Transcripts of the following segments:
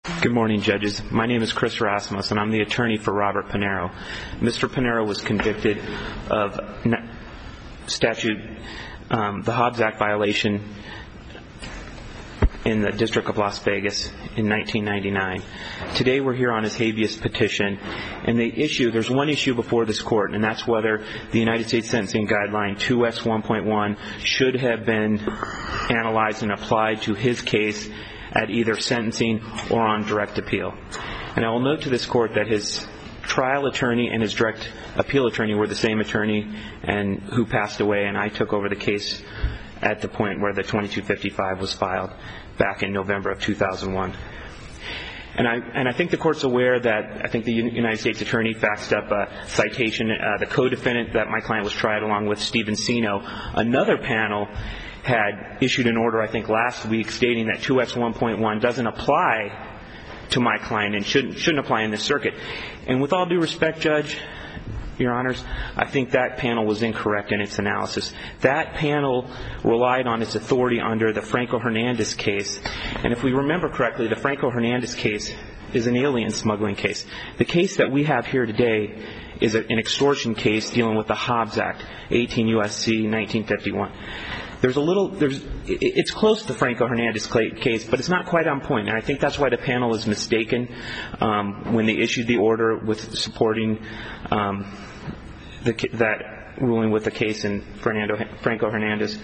Good morning, judges. My name is Chris Rasmus, and I'm the attorney for Robert Pinheiro. Mr. Pinheiro was convicted of the Hobbs Act violation in the District of Las Vegas in 1999. Today we're here on his habeas petition, and there's one issue before this court, and that's whether the United States Sentencing Guideline 2X1.1 should have been analyzed and applied to his case at either sentencing or on direct appeal. And I will note to this court that his trial attorney and his direct appeal attorney were the same attorney and who passed away, and I took over the case at the point where the 2255 was filed back in November of 2001. And I think the court's aware that I think the United States attorney faxed up a citation. The co-defendant that my client was tried along with, Stephen Sino, another panel had issued an order, I think last week, stating that 2X1.1 doesn't apply to my client and shouldn't apply in this circuit. And with all due respect, Judge, Your Honors, I think that panel was incorrect in its analysis. That panel relied on its authority under the Franco Hernandez case. And if we remember correctly, the Franco Hernandez case is an alien smuggling case. The case that we have here today is an extortion case dealing with the Hobbs Act, 18 U.S.C. 1951. It's close to the Franco Hernandez case, but it's not quite on point. And I think that's why the panel is mistaken when they issued the order with supporting that ruling with the case in Franco Hernandez.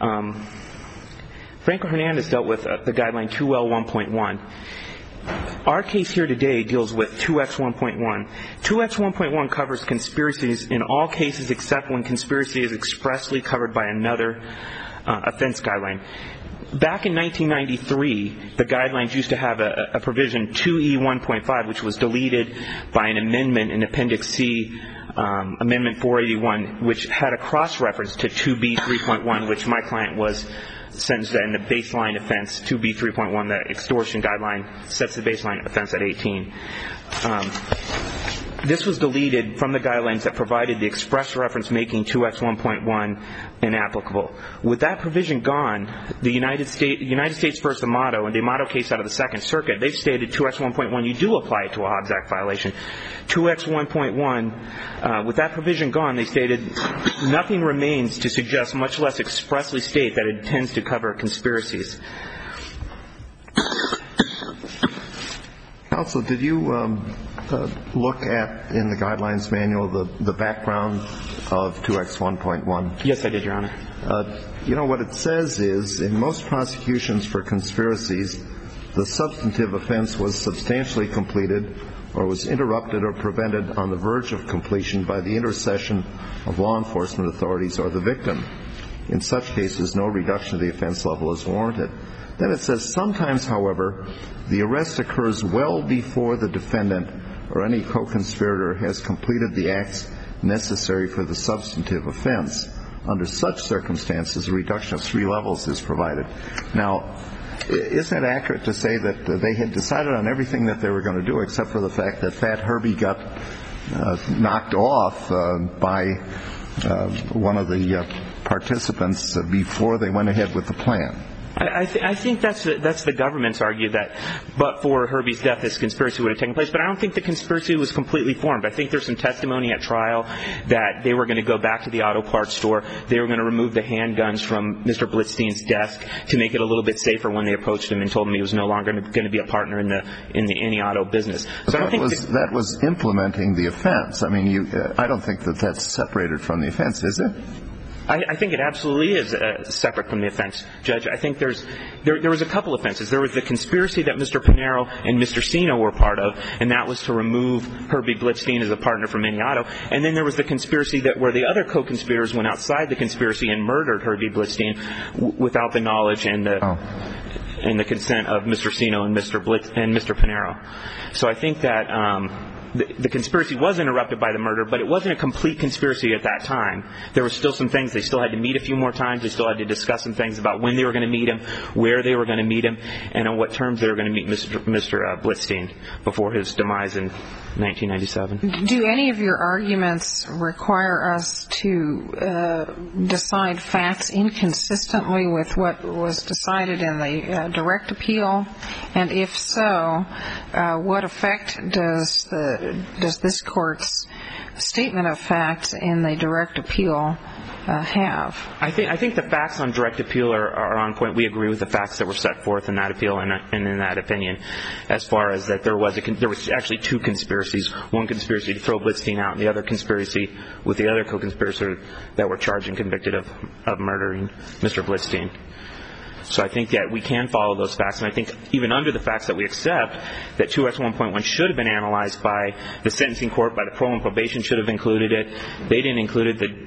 Franco Hernandez dealt with the guideline 2L1.1. Our case here today deals with 2X1.1. 2X1.1 covers conspiracies in all cases except when conspiracy is expressly covered by another offense guideline. Back in 1993, the guidelines used to have a provision 2E1.5, which was deleted by an amendment in Appendix C, Amendment 481, which had a cross-reference to 2B3.1, which my client was sentenced in the baseline offense. 2B3.1, the extortion guideline, sets the baseline offense at 18. This was deleted from the guidelines that provided the express reference making 2X1.1 inapplicable. With that provision gone, the United States v. Amato, and the Amato case out of the Second Circuit, they've stated 2X1.1, you do apply it to a Hobbs Act violation. 2X1.1, with that provision gone, they stated nothing remains to suggest, much less expressly state, that it intends to cover conspiracies. Counsel, did you look at, in the guidelines manual, the background of 2X1.1? Yes, I did, Your Honor. What it says is, in most prosecutions for conspiracies, the substantive offense was substantially completed or was interrupted or prevented on the verge of completion by the intercession of law enforcement authorities or the victim. In such cases, no reduction of the offense level is warranted. Then it says, sometimes, however, the arrest occurs well before the defendant or any co-conspirator has completed the acts necessary for the substantive offense. Under such circumstances, a reduction of 3 levels is provided. Now, isn't it accurate to say that they had decided on everything that they were going to do except for the fact that Fat Herbie got knocked off by one of the participants before they went ahead with the plan? I think that's the government's argument that, but for Herbie's death, this conspiracy would have taken place. But I don't think the conspiracy was completely formed. I think there's some testimony at trial that they were going to go back to the auto parts store. They were going to remove the handguns from Mr. Blitzstein's desk to make it a little bit safer when they approached him and told him he was no longer going to be a partner in the any auto business. So that was implementing the offense. I mean, I don't think that's separated from the offense, is it? I think it absolutely is separate from the offense, Judge. I think there was a couple offenses. There was the conspiracy that Mr. Pinheiro and Mr. Sino were part of, and that was to remove Herbie Blitzstein as a partner from any auto. And then there was the conspiracy where the other co-conspirators went outside the conspiracy and murdered Herbie Blitzstein without the knowledge and the consent of Mr. Sino and Mr. Pinheiro. So I think that the conspiracy was interrupted by the murder, but it wasn't a complete conspiracy at that time. There were still some things. They still had to meet a few more times. They still had to discuss some things about when they were going to meet him, where they were going to meet him, and on what terms they were going to meet Mr. Blitzstein before his demise in 1997. Do any of your arguments require us to decide facts inconsistently with what was decided in the direct appeal? And if so, what effect does this court's statement of facts in the direct appeal have? I think the facts on direct appeal are on point. We agree with the facts that were set forth in that appeal and in that opinion, as far as that there was actually two conspiracies. One conspiracy to throw Blitzstein out, and the other conspiracy with the other co-conspirator that were charged and convicted of murdering Mr. Blitzstein. So I think that we can follow those facts, and I think even under the facts that we accept, that 2X1.1 should have been analyzed by the sentencing court, by the parole and probation should have included it. They didn't include it.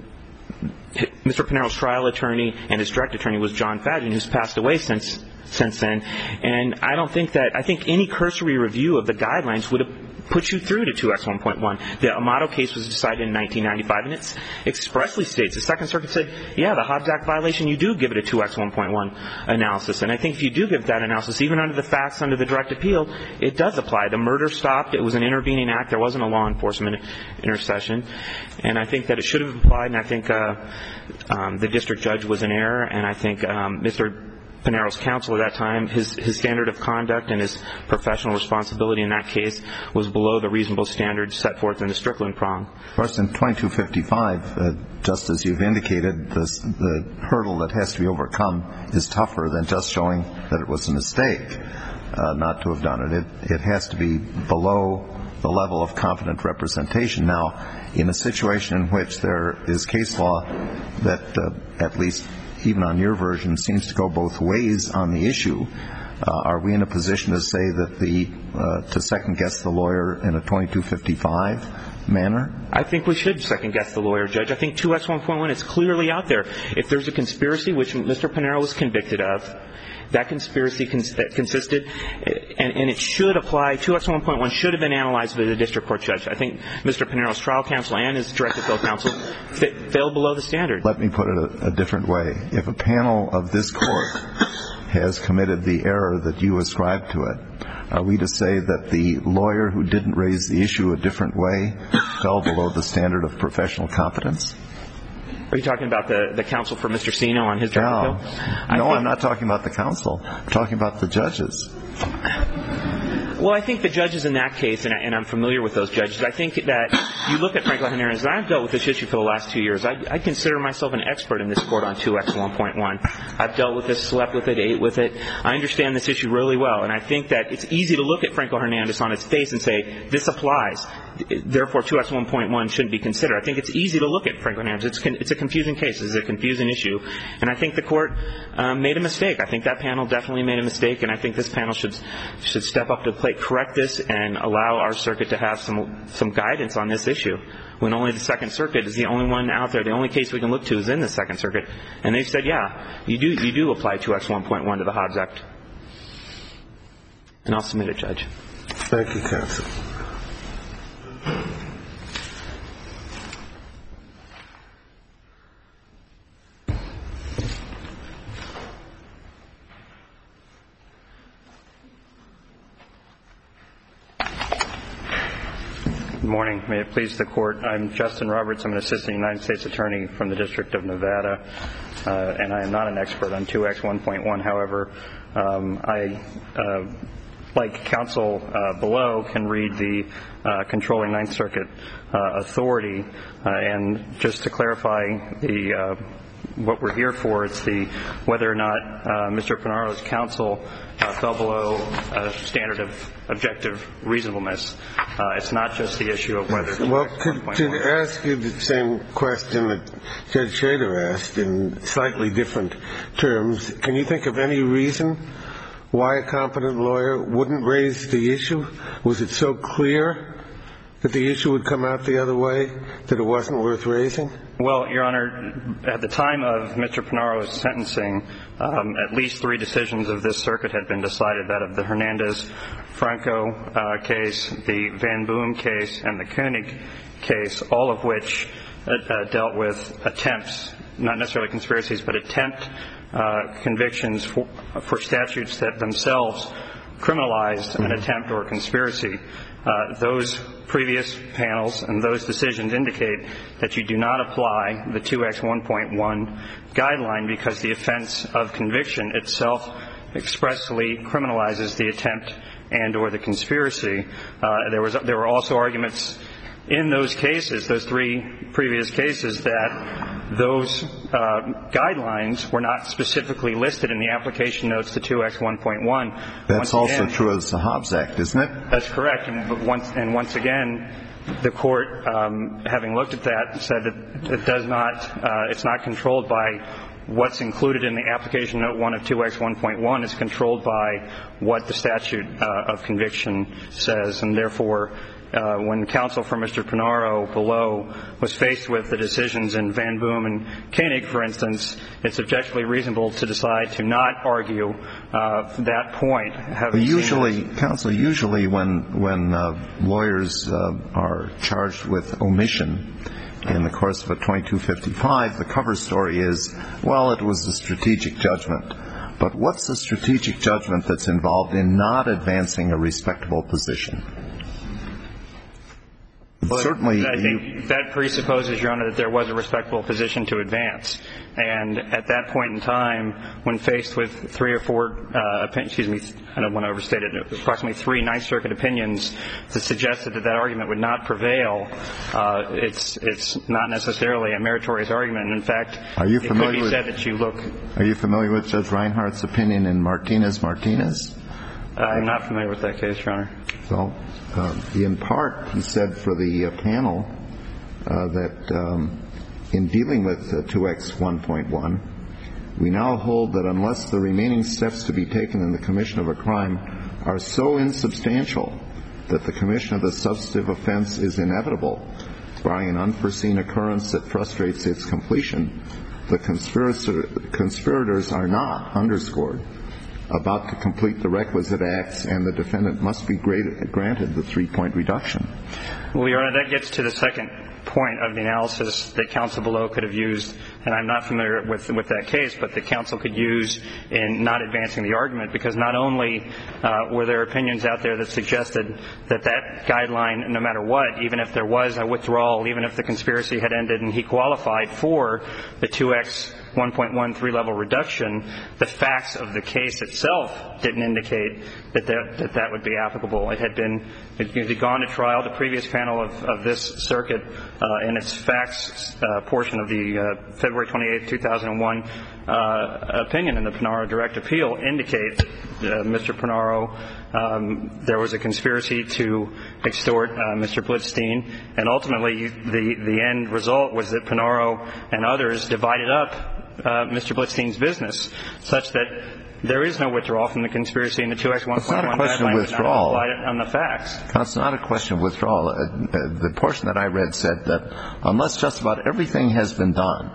Mr. Pinero's trial attorney and his direct attorney was John Fadgen, who's passed away since then. And I think any cursory review of the guidelines would have put you through to 2X1.1. The Amato case was decided in 1995, and it expressly states, the Second Circuit said, yeah, the Hobbs Act violation, you do give it a 2X1.1 analysis. And I think if you do give that analysis, even under the facts under the direct appeal, it does apply. The murder stopped. It was an intervening act. There wasn't a law enforcement intercession. And I think that it should have applied, and I think the district judge was in error, and I think Mr. Pinero's counsel at that time, his standard of conduct and his professional responsibility in that case was below the reasonable standards set forth in the Strickland prong. Of course, in 2255, just as you've indicated, the hurdle that has to be overcome is tougher than just showing that it was a mistake not to have done it. It has to be below the level of competent representation. Now, in a situation in which there is case law that at least even on your version seems to go both ways on the issue, are we in a position to say that to second guess the lawyer in a 2255 manner? I think we should second guess the lawyer, Judge. I think 2X1.1 is clearly out there. If there's a conspiracy which Mr. Pinero was convicted of, that conspiracy consisted, and it should apply, 2X1.1 should have been analyzed by the district court judge. I think Mr. Pinero's trial counsel and his direct appeal counsel fell below the standard. Let me put it a different way. If a panel of this court has committed the error that you ascribe to it, are we to say that the lawyer who didn't raise the issue a different way fell below the standard of professional competence? Are you talking about the counsel for Mr. Sino on his direct appeal? No, I'm not talking about the counsel. I'm talking about the judges. Well, I think the judges in that case, and I'm familiar with those judges, I think that you look at Franklin Hernandez, and I've dealt with this issue for the last 2 years. I consider myself an expert in this court on 2X1.1. I've dealt with this, slept with it, ate with it. I understand this issue really well, and I think that it's easy to look at Franklin Hernandez on its face and say, this applies. Therefore, 2X1.1 shouldn't be considered. I think it's easy to look at Franklin Hernandez. It's a confusing case. It's a confusing issue. And I think the court made a mistake. I think that panel definitely made a mistake, and I think this panel should step up to the plate, correct this, and allow our circuit to have some guidance on this issue. When only the Second Circuit is the only one out there, the only case we can look to is in the Second Circuit. And they've said, yeah, you do apply 2X1.1 to the Hobbs Act. And I'll submit it, Judge. Thank you, counsel. Good morning. May it please the Court. I'm Justin Roberts. I'm an assistant United States attorney from the District of Nevada, and I am not an expert on 2X1.1. However, I, like counsel below, can read the controlling Ninth Circuit authority. And just to clarify what we're here for, it's whether or not Mr. Pinero's counsel fell below a standard of objective reasonableness. It's not just the issue of whether. Well, to ask you the same question that Judge Schrader asked in slightly different terms, can you think of any reason why a competent lawyer wouldn't raise the issue? Was it so clear that the issue would come out the other way, that it wasn't worth raising? Well, Your Honor, at the time of Mr. Pinaro's sentencing, at least 3 decisions of this circuit had been decided, that of the Hernandez-Franco case, the Van Boom case, and the Koenig case, all of which dealt with attempts, not necessarily conspiracies, but attempt convictions for statutes that themselves criminalized an attempt or a conspiracy. Those previous panels and those decisions indicate that you do not apply the 2X1.1 guideline because the offense of conviction itself expressly criminalizes the attempt and or the conspiracy. There were also arguments in those cases, those 3 previous cases, that those guidelines were not specifically listed in the application notes to 2X1.1. That's also true of the Hobbs Act, isn't it? That's correct. And once again, the court, having looked at that, said that it does not, it's not controlled by what's included in the application note 1 of 2X1.1. It's controlled by what the statute of conviction says, and therefore, when counsel for Mr. Pinaro below was faced with the decisions in Van Boom and Koenig, for instance, it's objectively reasonable to decide to not argue that point. Usually when lawyers are charged with omission in the course of a 2255, the cover story is, well, it was a strategic judgment. But what's the strategic judgment that's involved in not advancing a respectable position? Well, certainly, I think that presupposes, Your Honor, that there was a respectable position to advance. And at that point in time, when faced with 3 or 4, I don't want to overstate it, approximately 3 Ninth Circuit opinions that suggested that argument would not prevail, it's not necessarily a meritorious argument. And in fact, it could be said that you look. Are you familiar with Judge Reinhart's opinion in Martinez-Martinez? I'm not familiar with that case, Your Honor. Well, in part, he said for the panel that in dealing with 2X1.1, we now hold that unless the remaining steps to be taken in the commission of a crime are so insubstantial that the commission of the substantive offense is inevitable, barring an unforeseen occurrence that frustrates its completion, the conspirators are not, underscored, about to complete the requisite acts, and the defendant must be granted the 3-point reduction. Well, Your Honor, that gets to the second point of the analysis that counsel below could have used, and I'm not familiar with that case, but that counsel could use in not advancing the argument, because not only were there opinions out there that suggested that that guideline, no matter what, even if there was a withdrawal, even if the conspiracy had ended and he qualified for the 2X1.1 3-level reduction, the facts of the case itself didn't indicate that would be applicable. It had gone to trial. The previous panel of this circuit, in its facts portion of the February 28, 2001 opinion in the Pinaro direct appeal, indicate Mr. Pinaro, there was a conspiracy to extort Mr. Blitzstein, and ultimately the end result was that Pinaro and others divided up Mr. Blitzstein's business, such that there is no withdrawal from the conspiracy in the 2X1.1 guideline, but not applied on the facts. It's not a question of withdrawal. The portion that I read said that unless just about everything has been done,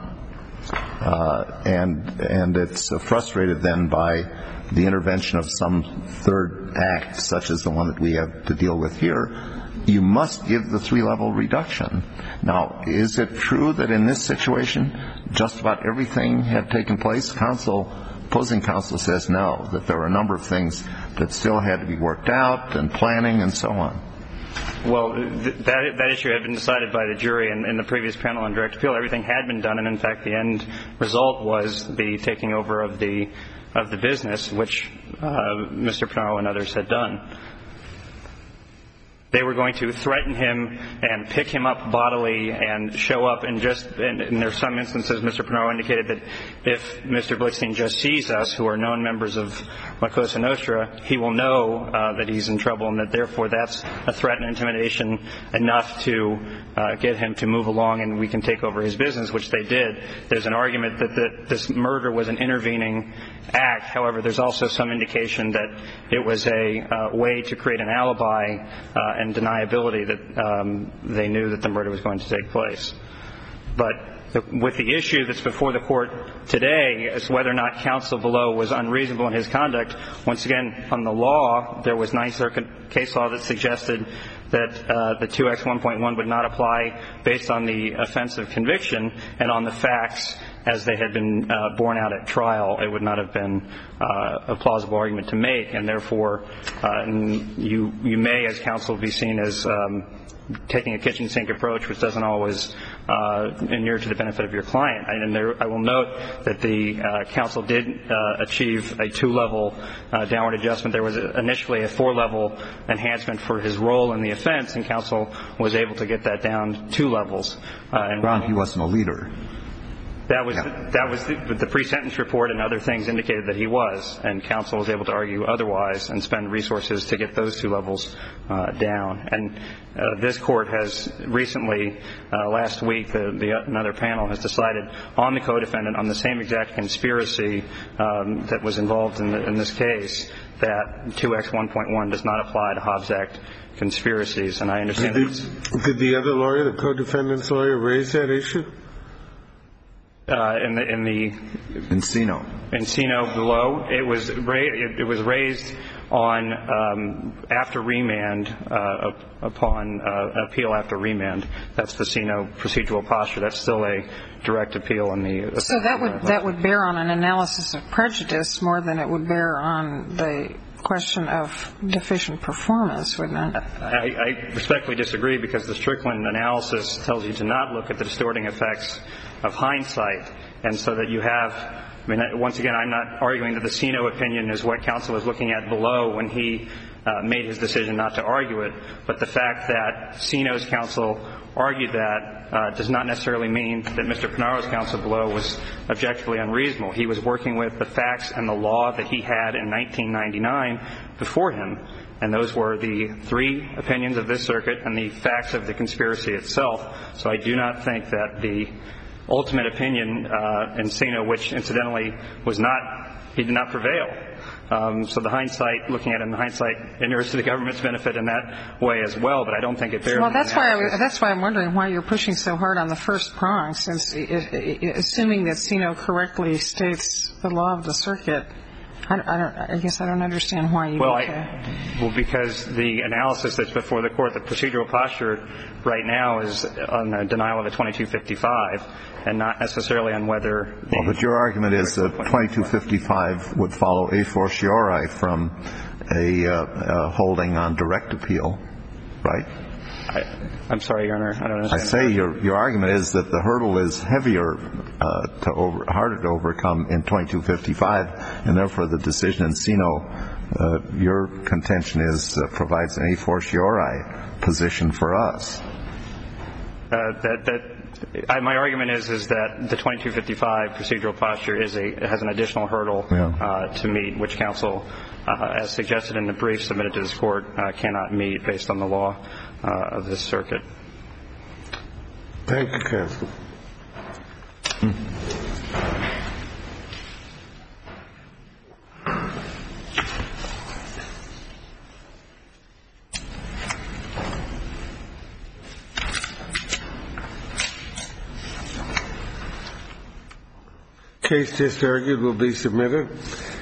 and it's frustrated then by the intervention of some third act, such as the one that we have to deal with here, you must give the 3-level reduction. Now, is it true that in this situation just about everything had taken place? Opposing counsel says no, that there were a number of things that still had to be worked out and planning and so on. Well, that issue had been decided by the jury in the previous panel on direct appeal. Everything had been done, and in fact the end result was the taking over of the business, which Mr. Pinaro and others had done. They were going to threaten him and pick him up bodily and show up and there's some instances Mr. Pinaro indicated that if Mr. Blitzstein just sees us, who are known members of La Cosa Nostra, he will know that he's in trouble, and that therefore that's a threat and intimidation enough to get him to move along and we can take over his business, which they did. There's an argument that this murder was an intervening act. However, there's also some indication that it was a way to create an alibi and deniability that they knew that the murder was going to take place. But with the issue that's before the court today as whether or not counsel below was unreasonable in his conduct, once again, on the law, there was Ninth Circuit case law that suggested that the 2X1.1 would not apply based on the offense of conviction, and on the facts as they had been borne out at trial, it would not have been a plausible argument to make, and therefore you may, as counsel, be seen as taking a kitchen sink approach, which doesn't always inure to the benefit of your client. And I will note that the counsel did achieve a 2-level downward adjustment. There was initially a 4-level enhancement for his role in the offense, and counsel was able to get that down 2 levels. Brown, he wasn't a leader. That was the pre-sentence report and other things indicated that he was, and counsel was able to argue otherwise and spend resources to get those 2 levels down. And this court has recently, last week, another panel has decided on the co-defendant on the same exact conspiracy that was involved in this case, that 2X1.1 does not apply to Hobbs Act conspiracies. And I understand Did the other lawyer, the co-defendant's lawyer, raise that issue? Encino below, it was raised on after remand, upon appeal after remand. That's the Encino procedural posture. That's still a direct appeal in the. So that would bear on an analysis of prejudice more than it would bear on the question of deficient performance, wouldn't it? I respectfully disagree, because the Strickland analysis tells you to not look at the distorting effects of hindsight, and so that you have. I mean, once again, I'm not arguing that the Encino opinion is what counsel was looking at below when he made his decision not to argue it, but the fact that Encino's counsel argued that does not necessarily mean that Mr. Pinaro's counsel below was objectively unreasonable. He was working with the facts and the law that he had in 1999 before him, and those were the 3 opinions of this circuit and the facts of the conspiracy itself. So I do not think that the ultimate opinion in Encino, which incidentally he did not prevail. So the hindsight, looking at it in hindsight, inures to the government's benefit in that way as well, but I don't think it bears. Well, that's why I'm wondering why you're pushing so hard on the first prong, since assuming that Encino correctly states the law of the circuit, I guess I don't understand why you. Well, because the analysis that's before the court, the procedural posture right now is on the denial of a 2255, and not necessarily on whether. Well, but your argument is that 2255 would follow a fortiori from a holding on direct appeal, right? I'm sorry, Your Honor, I don't understand. I say your argument is that the hurdle is heavier, harder to overcome in 2255, and therefore the decision in Encino, your contention is provides an a fortiori position for us. My argument is that the 2255 procedural posture has an additional hurdle to meet, which counsel, as suggested in the brief submitted to this court, cannot meet based on the law of this circuit. Thank you, counsel. Case just argued will be submitted.